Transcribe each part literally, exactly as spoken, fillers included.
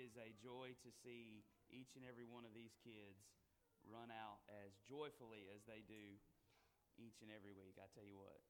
is a joy to see each and every one of these kids run out as joyfully as they do each and every week. I tell you what,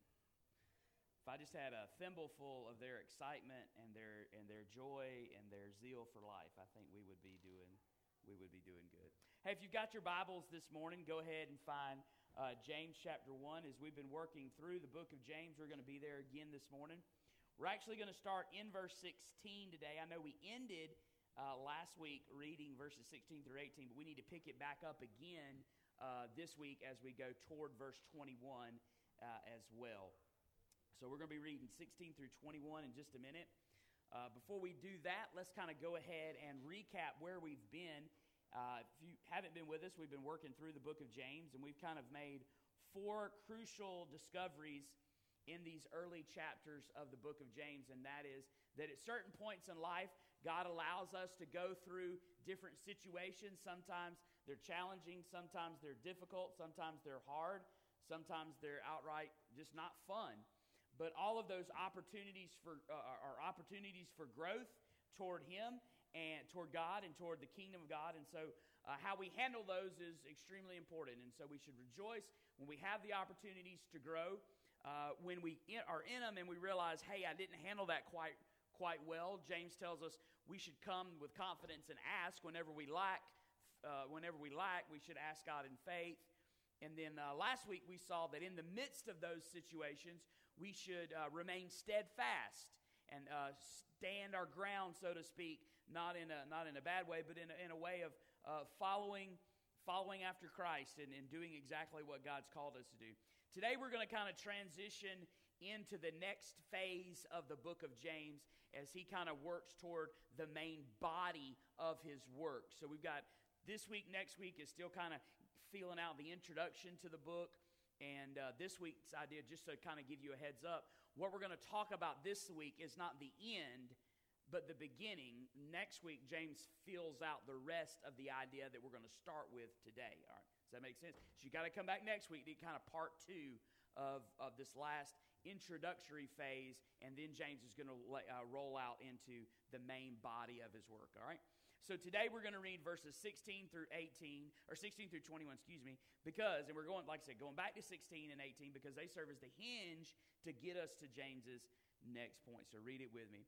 if I just had a thimbleful of their excitement and their and their joy and their zeal for life, I think we would be doing we would be doing good. Hey, if you've got your Bibles this morning, go ahead and find uh, James chapter one. As we've been working through the book of James, we're going to be there again this morning. We're actually going to start in verse sixteen today. I know we ended uh, last week reading verses sixteen through eighteen, but we need to pick it back up again uh, this week as we go toward verse twenty-one uh, as well. So we're going to be reading sixteen through twenty-one in just a minute. Uh, before we do that, let's kind of go ahead and recap where we've been. Uh, if you haven't been with us, we've been working through the book of James, and we've kind of made four crucial discoveries in these early chapters of the book of James, and that is that at certain points in life, God allows us to go through different situations. Sometimes they're challenging, sometimes they're difficult, sometimes they're hard, sometimes they're outright just not fun. But all of those opportunities for uh, are opportunities for growth toward Him and toward God and toward the kingdom of God. And so uh, how we handle those is extremely important. And so we should rejoice when we have the opportunities to grow. Uh, when we in, are in them and we realize, hey, I didn't handle that quite quite well. James tells us we should come with confidence and ask whenever we lack. Uh, whenever we lack, we should ask God in faith. And then uh, last week we saw that in the midst of those situations, we should uh, remain steadfast and uh, stand our ground, so to speak, not in a not in a bad way, but in a, in a way of uh, following following after Christ and, and doing exactly what God's called us to do. Today we're going to kind of transition into the next phase of the book of James as he kind of works toward the main body of his work. So we've got this week, next week is still kind of feeling out the introduction to the book. And uh, this week's idea, just to kind of give you a heads up, what we're going to talk about this week is not the end, but the beginning. Next week, James fills out the rest of the idea that we're going to start with today. All right. Does that make sense? So you got to come back next week to kind of part two of, of this last introductory phase, and then James is going to uh, roll out into the main body of his work, all right? So today we're going to read verses sixteen through eighteen, or sixteen through twenty-one, excuse me, because, and we're going, like I said, going back to sixteen and eighteen because they serve as the hinge to get us to James's next point. So read it with me.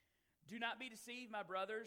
Do not be deceived, my brothers.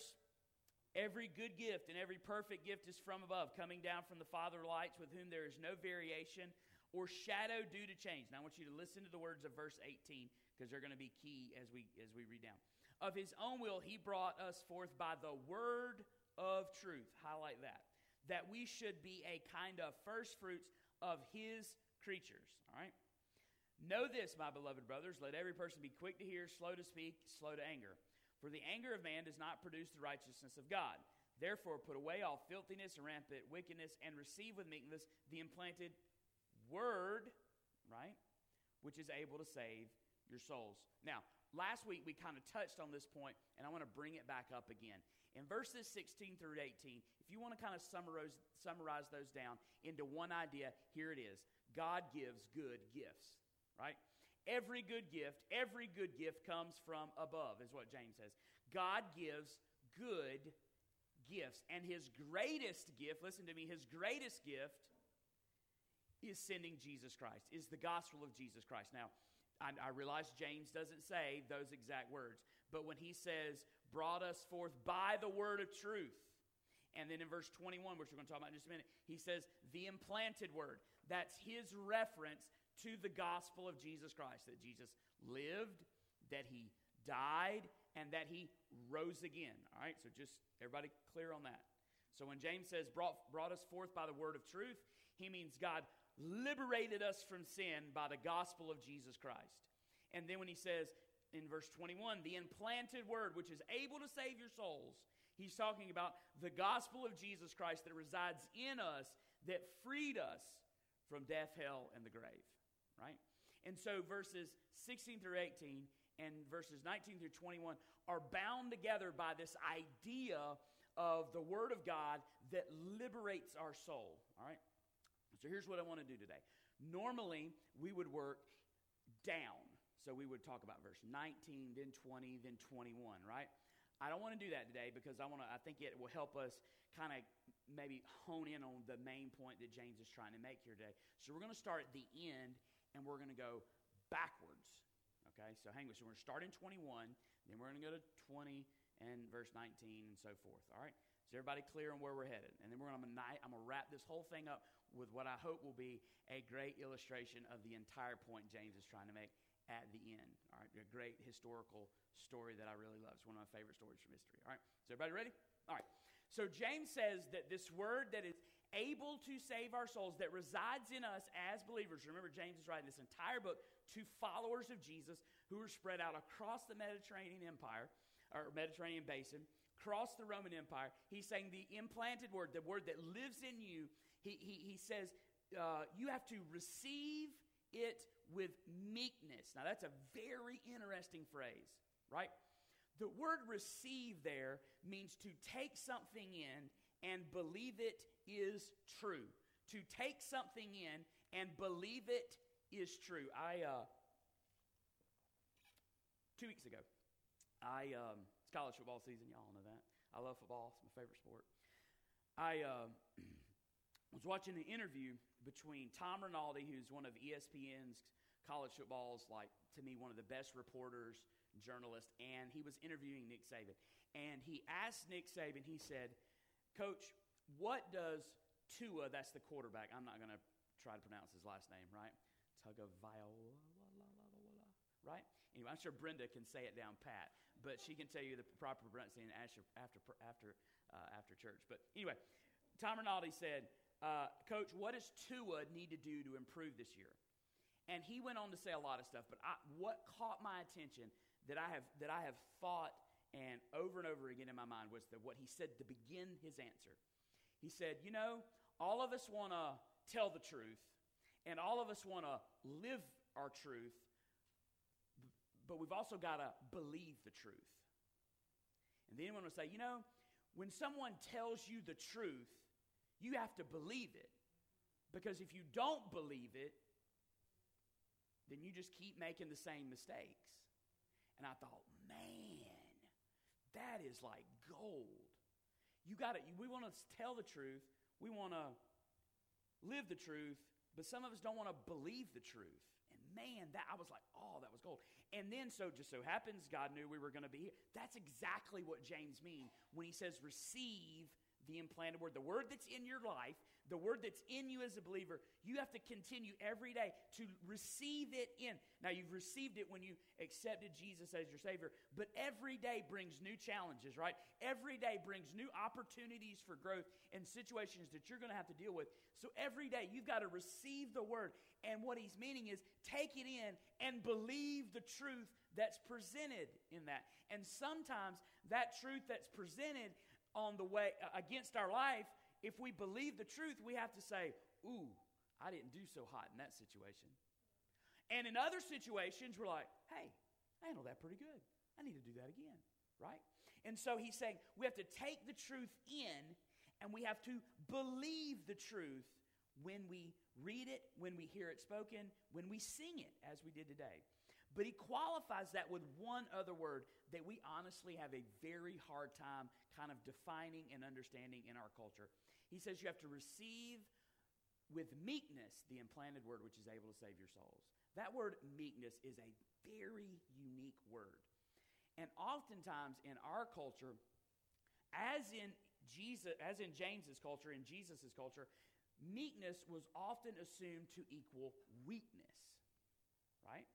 Every good gift and every perfect gift is from above, coming down from the Father of lights, with whom there is no variation or shadow due to change. Now I want you to listen to the words of verse eighteen, because they're going to be key as we as we read down. Of his own will he brought us forth by the word of truth. Highlight that. That we should be a kind of first fruits of his creatures. All right? Know this, my beloved brothers, let every person be quick to hear, slow to speak, slow to anger. For the anger of man does not produce the righteousness of God. Therefore put away all filthiness and rampant wickedness, and receive with meekness the implanted word, right, which is able to save your souls. Now, last week we kind of touched on this point, and I want to bring it back up again. In verses sixteen through eighteen, if you want to kind of summarize, summarize those down into one idea, here it is. God gives good gifts, right? Every good gift, every good gift comes from above, is what James says. God gives good gifts. And his greatest gift, listen to me, his greatest gift is sending Jesus Christ, is the gospel of Jesus Christ. Now, I, I realize James doesn't say those exact words, but when he says, brought us forth by the word of truth, and then in verse twenty-one, which we're going to talk about in just a minute, he says, the implanted word. That's his reference to the gospel of Jesus Christ, that Jesus lived, that he died, and that he rose again. All right, so just everybody clear on that. So when James says brought, brought us forth by the word of truth, he means God liberated us from sin by the gospel of Jesus Christ. And then when he says in verse twenty-one, the implanted word, which is able to save your souls, he's talking about the gospel of Jesus Christ that resides in us, that freed us from death, hell, and the grave. Right? And so verses sixteen through eighteen and verses nineteen through twenty-one are bound together by this idea of the Word of God that liberates our soul. All right? So here's what I want to do today. Normally, we would work down. So we would talk about verse nineteen, then twenty, then twenty-one, right? I don't want to do that today because I want to. I think it will help us kind of maybe hone in on the main point that James is trying to make here today. So we're going to start at the end, and we're going to go backwards. Okay, so hang with us. So we're going to start in twenty-one, then we're going to go to twenty and verse nineteen and so forth. All right? Is everybody clear on where we're headed? And then we're going to I'm going to wrap this whole thing up with what I hope will be a great illustration of the entire point James is trying to make at the end. All right, a great historical story that I really love. It's one of my favorite stories from history. All right, is everybody ready? All right. So James says that this word that is able to save our souls, that resides in us as believers. Remember, James is writing this entire book to followers of Jesus who are spread out across the Mediterranean Empire, or Mediterranean Basin, across the Roman Empire. He's saying the implanted word, the word that lives in you, he, he, he says uh, you have to receive it with meekness. Now, that's a very interesting phrase, right? The word receive there means to take something in and believe it is true. To take something in and believe it is true. I, uh, two weeks ago, I, um, it's college football season, y'all know that. I love football, it's my favorite sport. I uh, was watching an interview between Tom Rinaldi, who's one of E S P N's college football's, like, to me, one of the best reporters, journalists, and he was interviewing Nick Saban. And he asked Nick Saban, he said, Coach, what does Tua, that's the quarterback, I'm not going to try to pronounce his last name, right? Tagovailoa, right? Anyway, I'm sure Brenda can say it down pat, but she can tell you the proper pronunciation after after after, uh, after church. But anyway, Tom Rinaldi said, uh, Coach, what does Tua need to do to improve this year? And he went on to say a lot of stuff, but I, what caught my attention that I have that I have thought and over and over again in my mind was that what he said to begin his answer. He said, you know, all of us want to tell the truth, and all of us want to live our truth, but we've also got to believe the truth. And then he went on to say, you know, when someone tells you the truth, you have to believe it. Because if you don't believe it, then you just keep making the same mistakes. And I thought, man, that is like gold. You got to, we want to tell the truth. We want to live the truth, but some of us don't want to believe the truth. And man, that I was like, oh, that was gold. And then, so just so happens, God knew we were going to be here. That's exactly what James means when he says receive the implanted word. The word that's in your life, the word that's in you as a believer, you have to continue every day to receive it in. Now, you've received it when you accepted Jesus as your Savior, but every day brings new challenges, right? Every day brings new opportunities for growth and situations that you're going to have to deal with. So every day, you've got to receive the word. And what he's meaning is take it in and believe the truth that's presented in that. And sometimes that truth that's presented on the way against our life, if we believe the truth, we have to say, ooh, I didn't do so hot in that situation. And in other situations, we're like, hey, I handled that pretty good. I need to do that again, right? And so he's saying we have to take the truth in, and we have to believe the truth when we read it, when we hear it spoken, when we sing it, as we did today. But he qualifies that with one other word that we honestly have a very hard time kind of defining and understanding in our culture. He says you have to receive with meekness the implanted word which is able to save your souls. That word meekness is a very unique word. And oftentimes in our culture, as in Jesus, as in James's culture, in Jesus's culture, meekness was often assumed to equal weakness, right?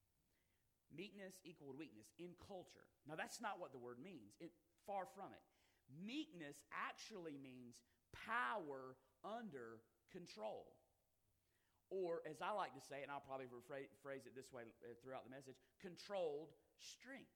Meekness equaled weakness in culture. Now, that's not what the word means. It, far from it. Meekness actually means power under control. Or, as I like to say, and I'll probably rephrase, phrase it this way throughout the message, controlled strength.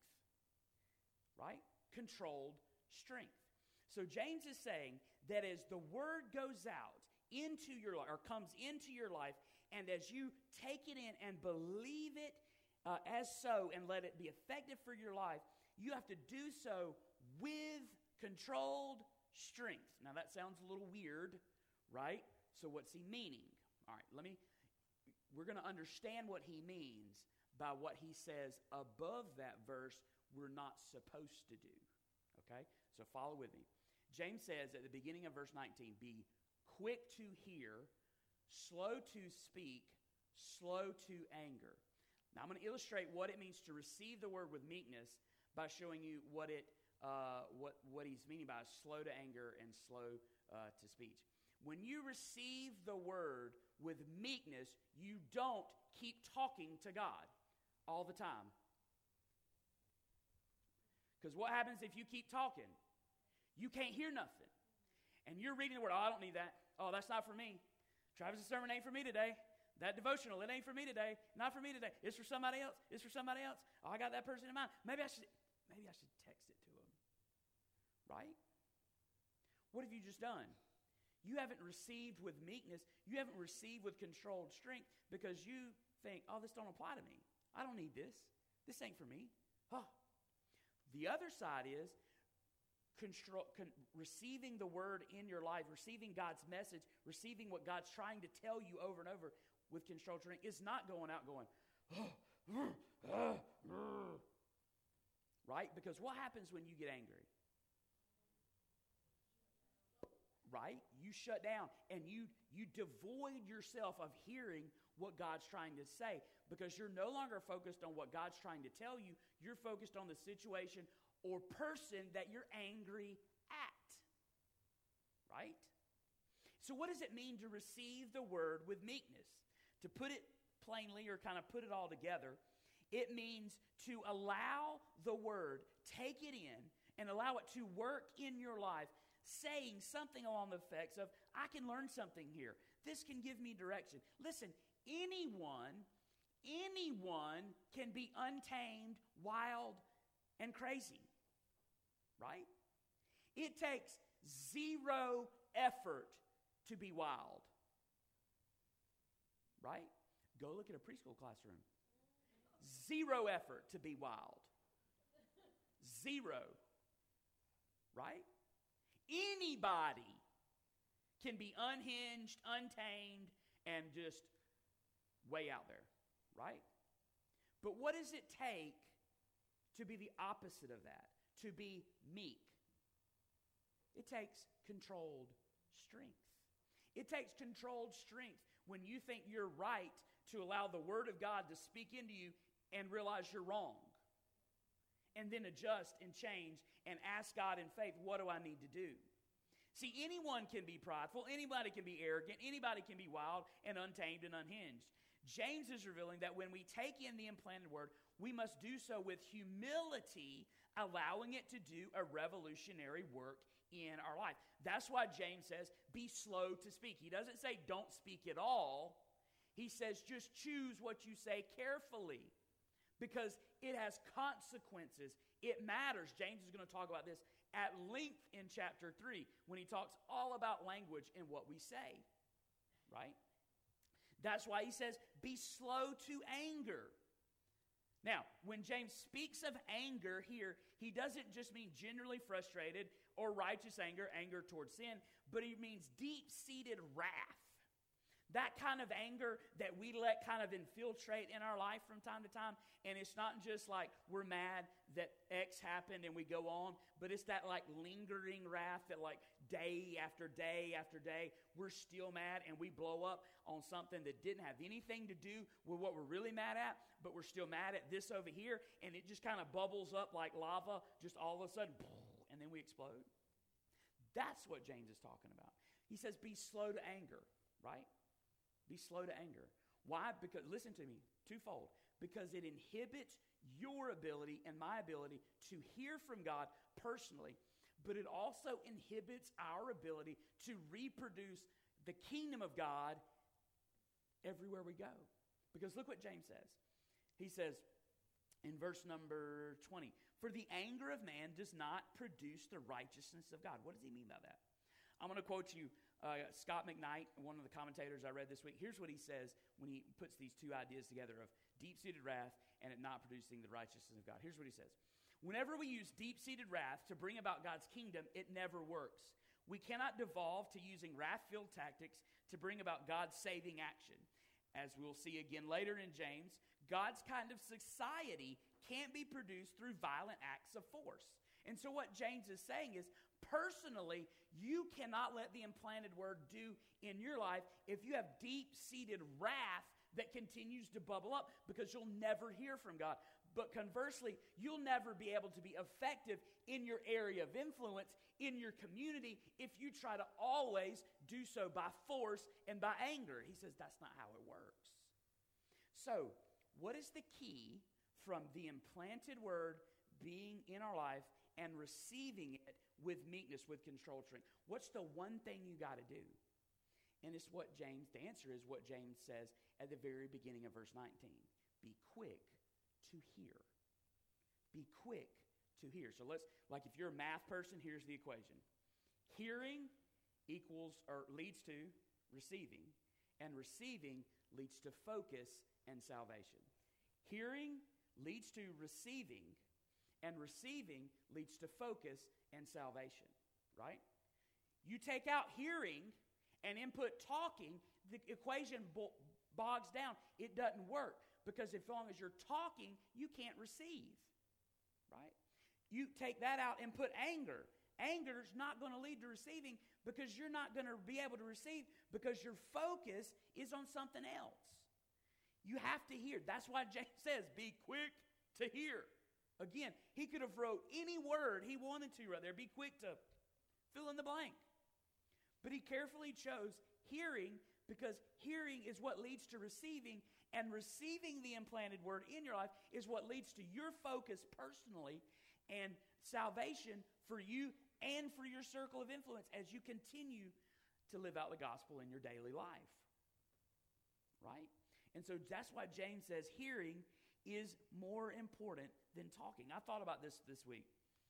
Right? Controlled strength. So James is saying that as the word goes out into your life, or comes into your life, and as you take it in and believe it Uh, as so, and let it be effective for your life, you have to do so with controlled strength. Now, that sounds a little weird, right? So what's he meaning? All right, let me, we're going to understand what he means by what he says above that verse we're not supposed to do. Okay? So follow with me. James says at the beginning of verse nineteen, be quick to hear, slow to speak, slow to anger. Now I'm going to illustrate what it means to receive the word with meekness by showing you what it uh, what what he's meaning by slow to anger and slow uh, to speech. When you receive the word with meekness, you don't keep talking to God all the time. Because what happens if you keep talking? You can't hear nothing. And you're reading the word, oh, I don't need that. Oh, that's not for me. Travis' sermon ain't for me today. That devotional, it ain't for me today. Not for me today. It's for somebody else. It's for somebody else. Oh, I got that person in mind. Maybe I should, maybe I should text it to them. Right? What have you just done? You haven't received with meekness. You haven't received with controlled strength because you think, oh, this don't apply to me. I don't need this. This ain't for me. Oh. The other side is control, con, receiving the word in your life, receiving God's message, receiving what God's trying to tell you over and over with controlled strength is not going out going, oh, uh, uh, uh. Right? Because what happens when you get angry? Right? You shut down and you you devoid yourself of hearing what God's trying to say because you're no longer focused on what God's trying to tell you. You're focused on the situation or person that you're angry at. Right? So what does it mean to receive the word with meekness? To put it plainly or kind of put it all together, it means to allow the word, take it in, and allow it to work in your life, saying something along the effects of, I can learn something here. This can give me direction. Listen, anyone, anyone can be untamed, wild, and crazy. Right? It takes zero effort to be wild. Right? Go look at a preschool classroom. Zero effort to be wild. Zero. Right? Anybody can be unhinged, untamed, and just way out there, right? But what does it take to be the opposite of that? To be meek? It takes controlled strength. It takes controlled strength when you think you're right to allow the Word of God to speak into you and realize you're wrong. And then adjust and change and ask God in faith, what do I need to do? See, anyone can be prideful, anybody can be arrogant, anybody can be wild and untamed and unhinged. James is revealing that when we take in the implanted word, we must do so with humility, allowing it to do a revolutionary work in our life. That's why James says, be slow to speak. He doesn't say don't speak at all. He says just choose what you say carefully. Because it has consequences. It matters. James is going to talk about this at length in chapter three when he talks all about language and what we say. Right? That's why he says, be slow to anger. Now, when James speaks of anger here, he doesn't just mean generally frustrated or righteous anger, anger towards sin, but he means deep-seated wrath. That kind of anger that we let kind of infiltrate in our life from time to time. And it's not just like we're mad that X happened and we go on, but it's that like lingering wrath that like day after day after day, we're still mad and we blow up on something that didn't have anything to do with what we're really mad at, but we're still mad at this over here. And it just kind of bubbles up like lava, just all of a sudden, and then we explode. That's what James is talking about. He says, be slow to anger, right? Be slow to anger. Why? Because, listen to me, twofold. Because it inhibits your ability and my ability to hear from God personally, but it also inhibits our ability to reproduce the kingdom of God everywhere we go. Because look what James says. He says in verse number twenty, for the anger of man does not produce the righteousness of God. What does he mean by that? I'm going to quote you Uh, Scott McKnight, one of the commentators I read this week. Here's what he says when he puts these two ideas together of deep-seated wrath and it not producing the righteousness of God. Here's what he says. Whenever we use deep-seated wrath to bring about God's kingdom, it never works. We cannot devolve to using wrath-filled tactics to bring about God's saving action. As we'll see again later in James, God's kind of society can't be produced through violent acts of force. And so what James is saying is, personally, you cannot let the implanted word do in your life if you have deep-seated wrath that continues to bubble up, because you'll never hear from God. But conversely, you'll never be able to be effective in your area of influence, in your community, if you try to always do so by force and by anger. He says that's not how it works. So, what is the key from the implanted word being in our life and receiving it with meekness, with controlled strength? What's the one thing you got to do? And it's what James, the answer is what James says at the very beginning of verse nineteen. Be quick to hear. Be quick to hear. So let's, like if you're a math person, here's the equation. Hearing equals, or leads to receiving, and receiving leads to focus and salvation. Hearing leads to receiving, and receiving leads to focus and salvation, right? You take out hearing and input talking, the equation bo- bogs down. It doesn't work, because as long as you're talking, you can't receive, right? You take that out and put anger. Anger is not going to lead to receiving, because you're not going to be able to receive, because your focus is on something else. You have to hear. That's why James says, be quick to hear. Again, he could have wrote any word he wanted to right there. Be quick to fill in the blank. But he carefully chose hearing, because hearing is what leads to receiving, and receiving the implanted word in your life is what leads to your focus personally and salvation for you and for your circle of influence as you continue to live out the gospel in your daily life. Right? And so that's why James says hearing is more important than talking. I thought about this this week.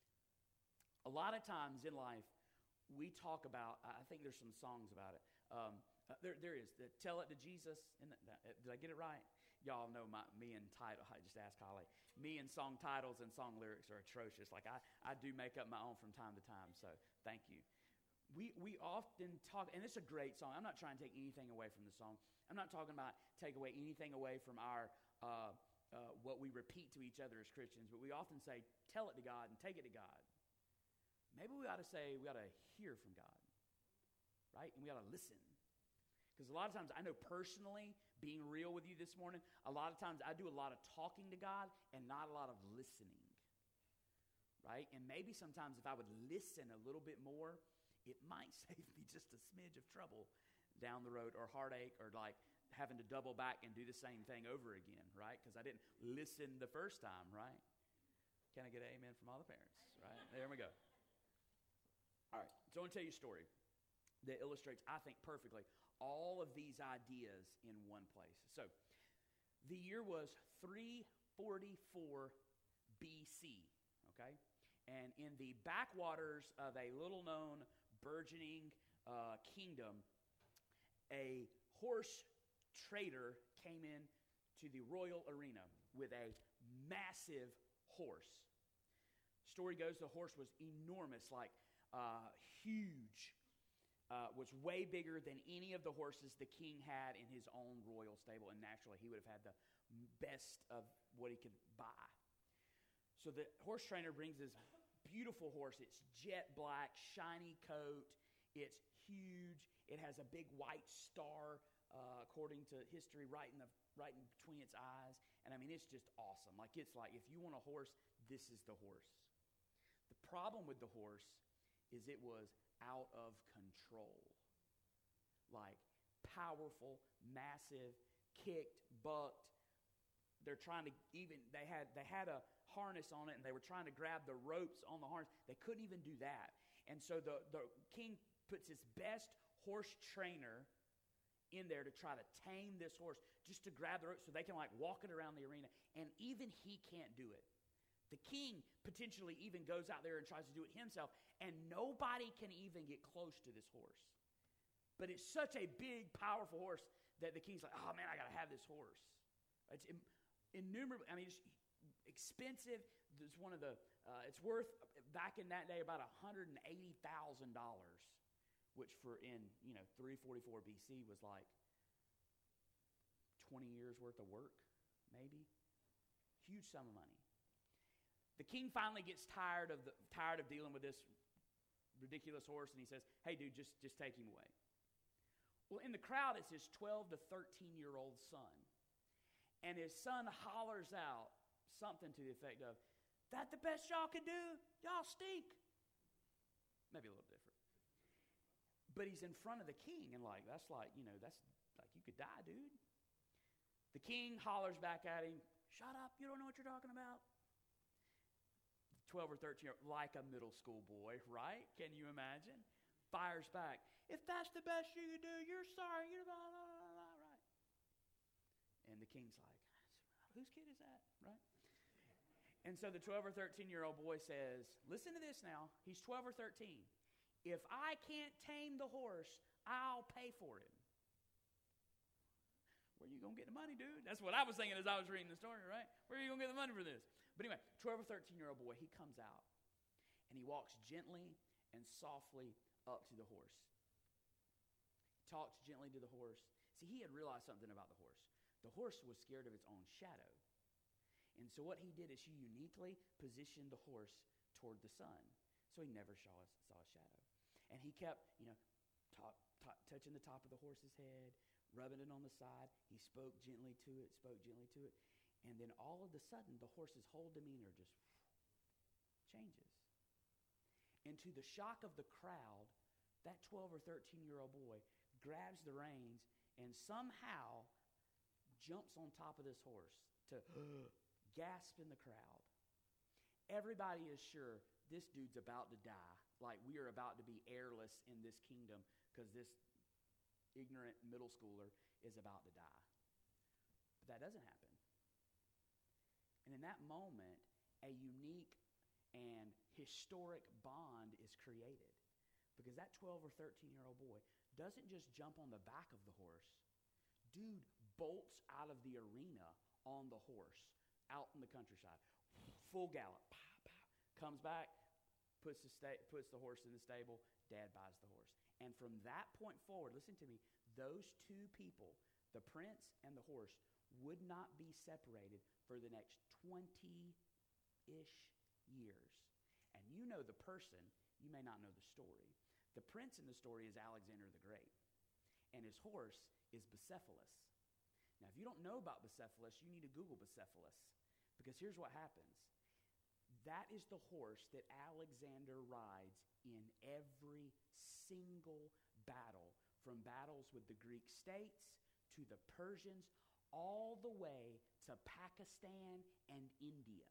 A lot of times in life, we talk about, I think there's some songs about it. Um, uh, there, there is. The Tell It to Jesus. And that, that, did I get it right? Y'all know my, me and title. I just asked Holly. Me and song titles and song lyrics are atrocious. Like I, I do make up my own from time to time. So thank you. We we often talk, and it's a great song. I'm not trying to take anything away from the song. I'm not talking about take away anything away from our uh, uh, what we repeat to each other as Christians. But we often say, tell it to God and take it to God. Maybe we ought to say we ought to hear from God, right? And we ought to listen. Because a lot of times, I know personally, being real with you this morning, a lot of times I do a lot of talking to God and not a lot of listening, right? And maybe sometimes if I would listen a little bit more, it might save me just a smidge of trouble down the road, or heartache, or like having to double back and do the same thing over again, right? Because I didn't listen the first time, right? Can I get an amen from all the parents, right? There we go. All right, so I want to tell you a story that illustrates, I think, perfectly all of these ideas in one place. So, the year was three forty-four B C, okay? And in the backwaters of a little-known, burgeoning uh, kingdom, a horse trader came in to the royal arena with a massive horse. Story goes, the horse was enormous, like uh, huge. Uh, was way bigger than any of the horses the king had in his own royal stable, and naturally he would have had the best of what he could buy. So the horse trainer brings this beautiful horse. It's jet black, shiny coat. It's huge. It has a big white star, uh, according to history, right in the right in between its eyes. And I mean, it's just awesome. Like, it's like, if you want a horse, this is the horse. The problem with the horse is it was out of control. Like, powerful, massive, kicked, bucked. They're trying to even, they had they had a harness on it, and they were trying to grab the ropes on the harness. They couldn't even do that. And so the, the king puts his best horse trainer in there to try to tame this horse, just to grab the ropes so they can like walk it around the arena. And even he can't do it. The king potentially even goes out there and tries to do it himself, and nobody can even get close to this horse. But it's such a big, powerful horse that the king's like, oh man, I got to have this horse. It's innumerable. I mean, it's expensive. It's one of the, uh, it's worth, back in that day, about one hundred eighty thousand dollars, which for in, you know, three forty-four B C was like twenty years worth of work, maybe. Huge sum of money. The king finally gets tired of the, tired of dealing with this ridiculous horse, and he says, hey, dude, just, just take him away. Well, in the crowd is his twelve to thirteen-year-old son. And his son hollers out something to the effect of, that the best y'all can do? Y'all stink. Maybe a little different. But he's in front of the king, and like, that's like, you know, that's like, you could die, dude. The king hollers back at him, shut up, you don't know what you're talking about. twelve or thirteen, like a middle school boy, right? Can you imagine? Fires back, if that's the best you can do, you're sorry, you're blah, blah, blah, blah, right? And the king's like, whose kid is that, right? And so the twelve or thirteen-year-old boy says, listen to this now. He's twelve or thirteen. If I can't tame the horse, I'll pay for him. Where are you going to get the money, dude? That's what I was thinking as I was reading the story, right? Where are you going to get the money for this? But anyway, twelve or thirteen-year-old boy, he comes out, and he walks gently and softly up to the horse. He talks gently to the horse. See, he had realized something about the horse. The horse was scared of its own shadow. And so what he did is he uniquely positioned the horse toward the sun, so he never saw a, saw a shadow. And he kept, you know, top, top, touching the top of the horse's head, rubbing it on the side. He spoke gently to it, spoke gently to it. And then all of a sudden, the horse's whole demeanor just changes. And to the shock of the crowd, that twelve or thirteen-year-old boy grabs the reins and somehow jumps on top of this horse to gasp in the crowd. Everybody is sure this dude's about to die. Like we are about to be airless in this kingdom because this ignorant middle schooler is about to die. But that doesn't happen. And in that moment, a unique and historic bond is created. Because that twelve or thirteen-year-old boy doesn't just jump on the back of the horse. Dude bolts out of the arena on the horse, out in the countryside. Full gallop. Pow, pow. Comes back, puts the, sta- puts the horse in the stable. Dad buys the horse. And from that point forward, listen to me, those two people, the prince and the horse, would not be separated for the next twenty-ish years. And you know the person, you may not know the story. The prince in the story is Alexander the Great. And his horse is Bucephalus. Now, if you don't know about Bucephalus, you need to Google Bucephalus. Because here's what happens. That is the horse that Alexander rides in every single battle, from battles with the Greek states to the Persians, all the way to Pakistan and India.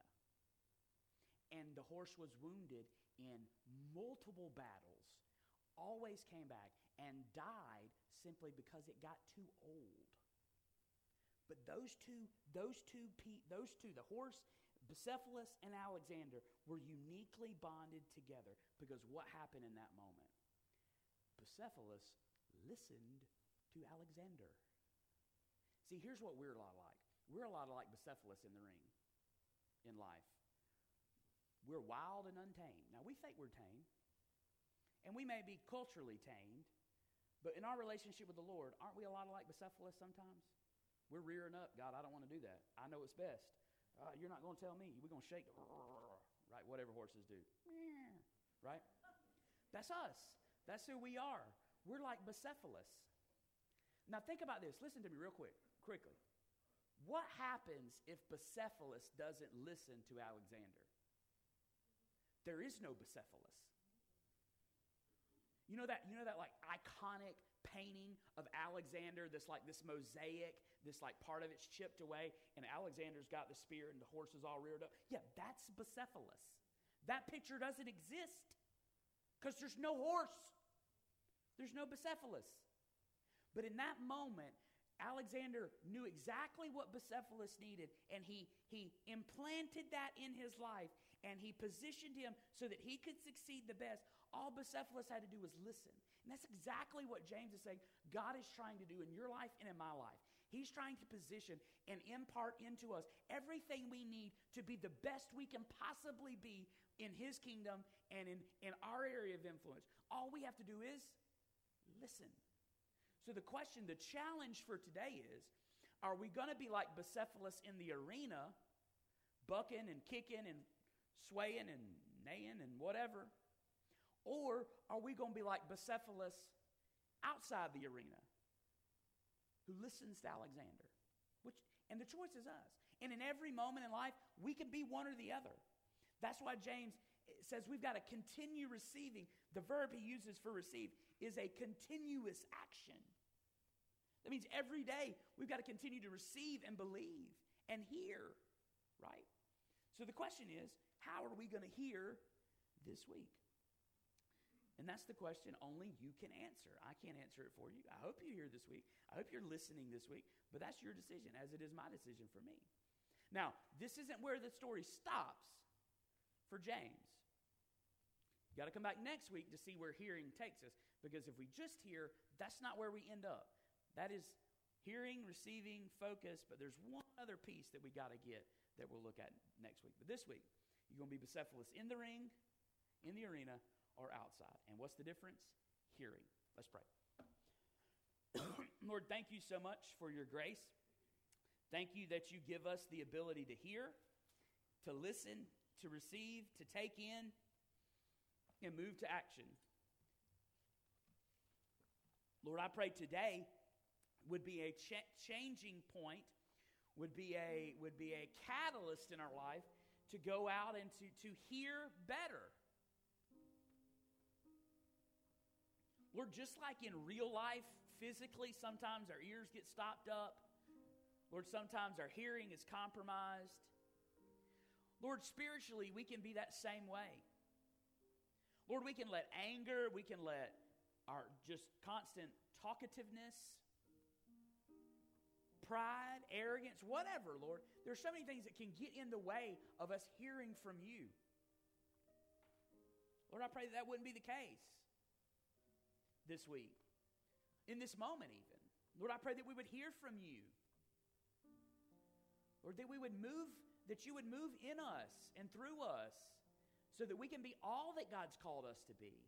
And the horse was wounded in multiple battles, always came back, and died simply because it got too old. But those two, those two, those two, the horse, Bucephalus and Alexander, were uniquely bonded together because what happened in that moment? Bucephalus listened to Alexander. See, here's what we're a lot like. We're a lot like Bucephalus in the ring, in life. We're wild and untamed. Now, we think we're tame, and we may be culturally tamed, but in our relationship with the Lord, aren't we a lot like Bucephalus sometimes? We're rearing up. God, I don't want to do that. I know it's best. Uh, you're not going to tell me. We're going to shake, right? Whatever horses do, right? That's us. That's who we are. We're like Bucephalus. Now, think about this. Listen to me real quick, quickly. What happens if Bucephalus doesn't listen to Alexander? There is no Bucephalus. You know that, you know that like iconic painting of Alexander, this like this mosaic, this like part of it's chipped away, and Alexander's got the spear and the horse is all reared up. Yeah, that's Bucephalus. That picture doesn't exist because there's no horse. There's no Bucephalus. But in that moment, Alexander knew exactly what Bucephalus needed, and he, he implanted that in his life, and he positioned him so that he could succeed the best. All Bucephalus had to do was listen. And that's exactly what James is saying God is trying to do in your life and in my life. He's trying to position and impart into us everything we need to be the best we can possibly be in his kingdom and in, in our area of influence. All we have to do is listen. So the question, the challenge for today is, are we going to be like Bucephalus in the arena, bucking and kicking and swaying and neighing and whatever? Or are we going to be like Bucephalus outside the arena who listens to Alexander? Which, and the choice is us. And in every moment in life, we can be one or the other. That's why James says we've got to continue receiving. The verb he uses for receive is a continuous action. That means every day we've got to continue to receive and believe and hear, right? So the question is, how are we going to hear this week? And that's the question only you can answer. I can't answer it for you. I hope you hear this week. I hope you're listening this week. But that's your decision, as it is my decision for me. Now, this isn't where the story stops for James. You got to come back next week to see where hearing takes us. Because if we just hear, that's not where we end up. That is hearing, receiving, focus. But there's one other piece that we got to get that we'll look at next week. But this week, you're going to be Bucephalus in the ring, in the arena, or outside. And what's the difference? Hearing. Let's pray. Lord, thank you so much for your grace. Thank you that you give us the ability to hear, to listen, to receive, to take in, and move to action. Lord, I pray today would be a ch- changing point, would be a, would be a catalyst in our life to go out and to, to hear better. Lord, just like in real life, physically, sometimes our ears get stopped up. Lord, sometimes our hearing is compromised. Lord, spiritually, we can be that same way. Lord, we can let anger, we can let our just constant talkativeness, pride, arrogance, whatever, Lord. There's so many things that can get in the way of us hearing from you. Lord, I pray that that wouldn't be the case this week, in this moment even. Lord, I pray that we would hear from you. Lord, that we would move, that you would move in us and through us so that we can be all that God's called us to be.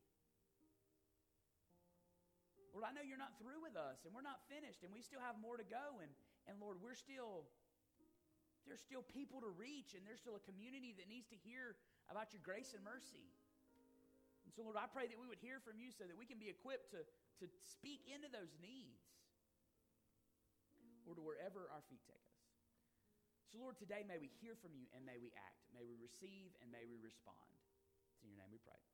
Lord, I know you're not through with us and we're not finished and we still have more to go. And, and Lord, we're still, there's still people to reach and there's still a community that needs to hear about your grace and mercy. And so, Lord, I pray that we would hear from you so that we can be equipped to, to speak into those needs. Or to wherever our feet take us. So, Lord, today may we hear from you and may we act. May we receive and may we respond. It's in your name we pray.